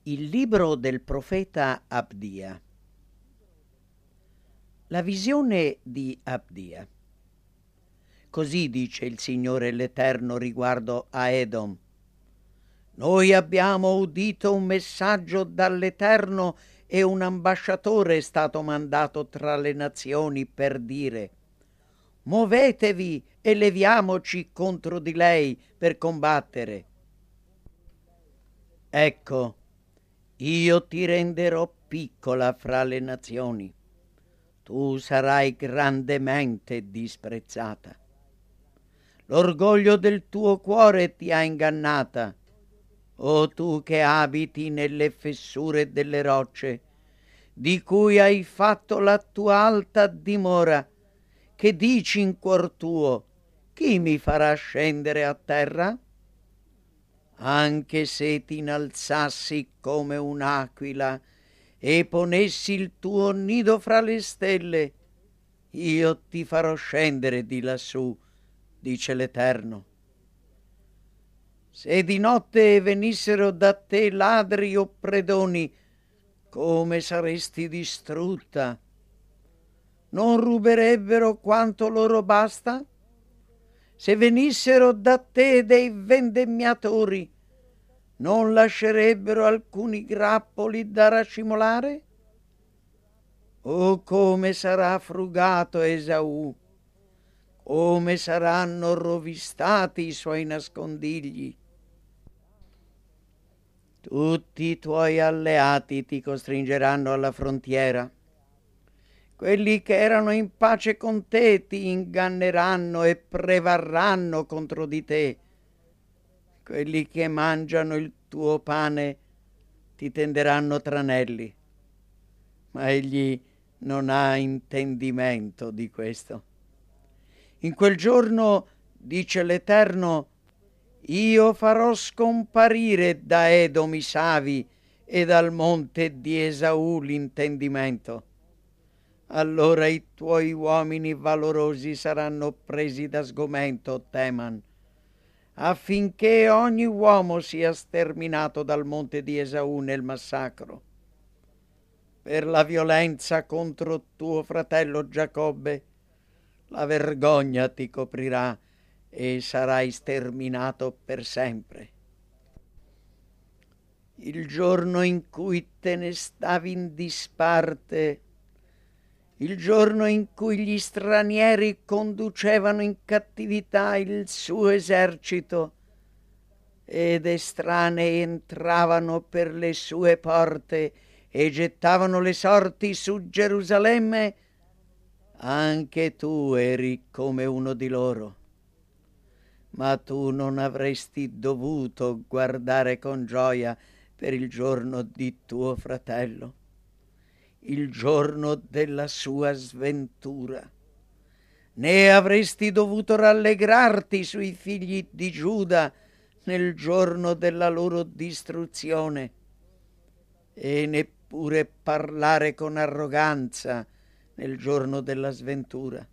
Il libro del profeta Abdia. La visione di Abdia. Così dice il Signore l'Eterno riguardo a Edom. Noi abbiamo udito un messaggio dall'Eterno e un ambasciatore è stato mandato tra le nazioni per dire: muovetevi e leviamoci contro di lei per combattere. Ecco, io ti renderò piccola fra le nazioni. Tu sarai grandemente disprezzata. L'orgoglio del tuo cuore ti ha ingannata. O tu che abiti nelle fessure delle rocce, di cui hai fatto la tua alta dimora, che dici in cuor tuo: chi mi farà scendere a terra? Anche se ti innalzassi come un'aquila e ponessi il tuo nido fra le stelle, io ti farò scendere di lassù, dice l'Eterno. Se di notte venissero da te ladri o predoni, come saresti distrutta? Non ruberebbero quanto loro basta? Se venissero da te dei vendemmiatori, non lascerebbero alcuni grappoli da racimolare? Oh, come sarà frugato Esaù, come saranno rovistati i suoi nascondigli. Tutti i tuoi alleati ti costringeranno alla frontiera. Quelli che erano in pace con te ti inganneranno e prevarranno contro di te. Quelli che mangiano il tuo pane ti tenderanno tranelli. Ma egli non ha intendimento di questo. In quel giorno, dice l'Eterno, io farò scomparire da Edom i savi e dal monte di Esaù l'intendimento. Allora i tuoi uomini valorosi saranno presi da sgomento, Teman, affinché ogni uomo sia sterminato dal monte di Esaù nel massacro. Per la violenza contro tuo fratello Giacobbe, la vergogna ti coprirà e sarai sterminato per sempre. Il giorno in cui te ne stavi in disparte, il giorno in cui gli stranieri conducevano in cattività il suo esercito ed estranei entravano per le sue porte e gettavano le sorti su Gerusalemme, anche tu eri come uno di loro. Ma tu non avresti dovuto guardare con gioia per il giorno di tuo fratello, il giorno della sua sventura, né avresti dovuto rallegrarti sui figli di Giuda nel giorno della loro distruzione, e neppure parlare con arroganza nel giorno della sventura.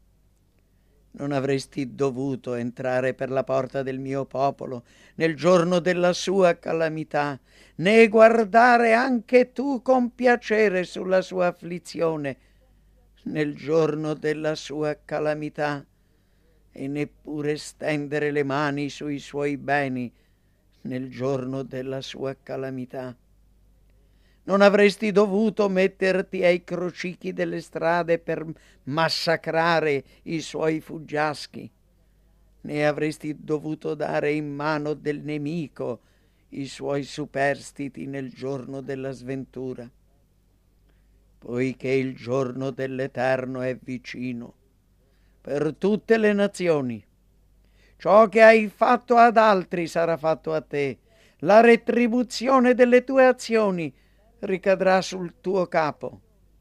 Non avresti dovuto entrare per la porta del mio popolo nel giorno della sua calamità, né guardare anche tu con piacere sulla sua afflizione nel giorno della sua calamità, e neppure stendere le mani sui suoi beni nel giorno della sua calamità. Non avresti dovuto metterti ai crocicchi delle strade per massacrare i suoi fuggiaschi, né avresti dovuto dare in mano del nemico i suoi superstiti nel giorno della sventura, poiché il giorno dell'Eterno è vicino per tutte le nazioni. Ciò che hai fatto ad altri sarà fatto a te, la retribuzione delle tue azioni ricadrà sul tuo capo,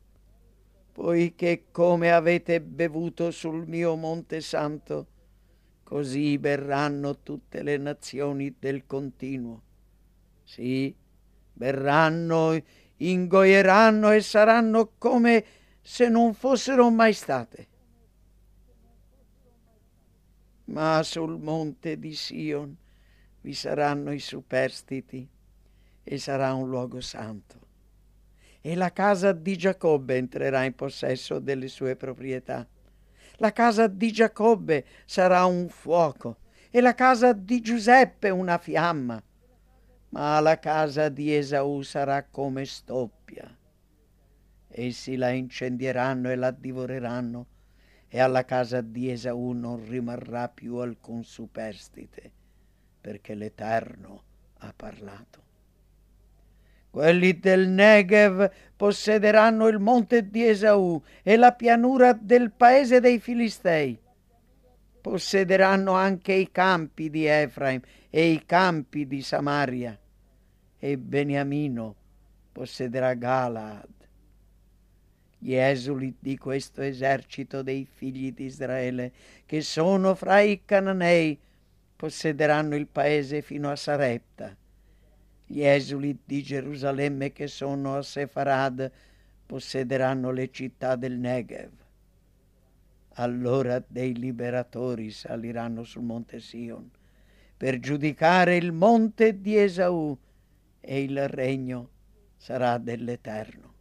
poiché come avete bevuto sul mio monte santo, così berranno tutte le nazioni del continuo. Sì, berranno, ingoieranno e saranno come se non fossero mai state. Ma sul monte di Sion vi saranno i superstiti, e sarà un luogo santo. E la casa di Giacobbe entrerà in possesso delle sue proprietà. La casa di Giacobbe sarà un fuoco e la casa di Giuseppe una fiamma, ma la casa di Esaù sarà come stoppia. Essi la incendieranno e la divoreranno, e alla casa di Esaù non rimarrà più alcun superstite, perché l'Eterno ha parlato. Quelli del Negev possederanno il monte di Esaù e la pianura del paese dei Filistei. Possederanno anche i campi di Efraim e i campi di Samaria, e Beniamino possederà Galaad. Gli esuli di questo esercito dei figli di Israele, che sono fra i Cananei, possederanno il paese fino a Sarepta. Gli esuli di Gerusalemme, che sono a Sefarad, possederanno le città del Negev. Allora dei liberatori saliranno sul monte Sion per giudicare il monte di Esaù, e il regno sarà dell'Eterno.